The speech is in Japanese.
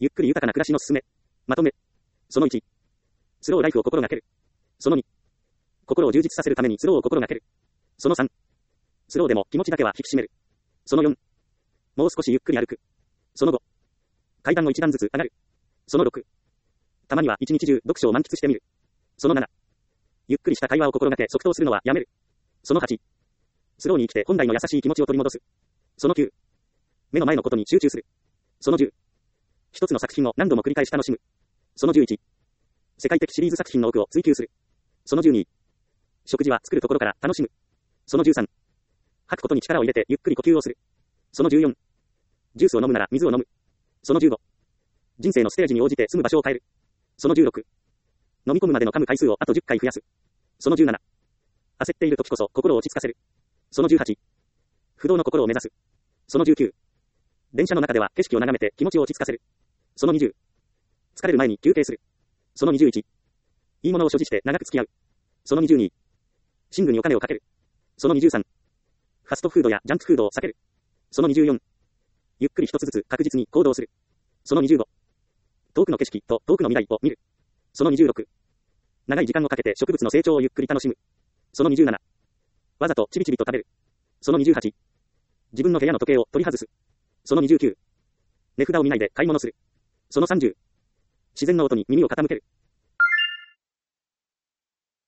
ゆっくり豊かな暮らしのすすめ。まとめ。その1。スローライフを心がける。その2。心を充実させるためにスローを心がける。その3。スローでも気持ちだけは引き締める。その4。もう少しゆっくり歩く。その5。階段を一段ずつ上がる。その6。たまには一日中読書を満喫してみる。その7。ゆっくりした会話を心がけ即答するのはやめる。その8。スローに生きて本来の優しい気持ちを取り戻す。その9。目の前のことに集中する。その10。一つの作品を何度も繰り返し楽しむ。その11。世界的シリーズ作品の奥を追求する。その12。食事は作るところから楽しむ。その13。吐くことに力を入れてゆっくり呼吸をする。その14。ジュースを飲むなら水を飲む。その15。人生のステージに応じて住む場所を変える。その16。飲み込むまでの噛む回数をあと10回増やす。その17。焦っている時こそ心を落ち着かせる。その18。不動の心を目指す。その19。電車の中では景色を眺めて気持ちを落ち着かせる。その20。疲れる前に休憩する。その21。いいものを所持して長く付き合う。その22。寝具にお金をかける。その23。ファストフードやジャンクフードを避ける。その24。ゆっくり一つずつ確実に行動する。その25。遠くの景色と遠くの未来を見る。その26。長い時間をかけて植物の成長をゆっくり楽しむ。その27。わざとちびちびと食べる。その28。自分の部屋の時計を取り外す。その29。値札を見ないで買い物する。その30。自然の音に耳を傾ける。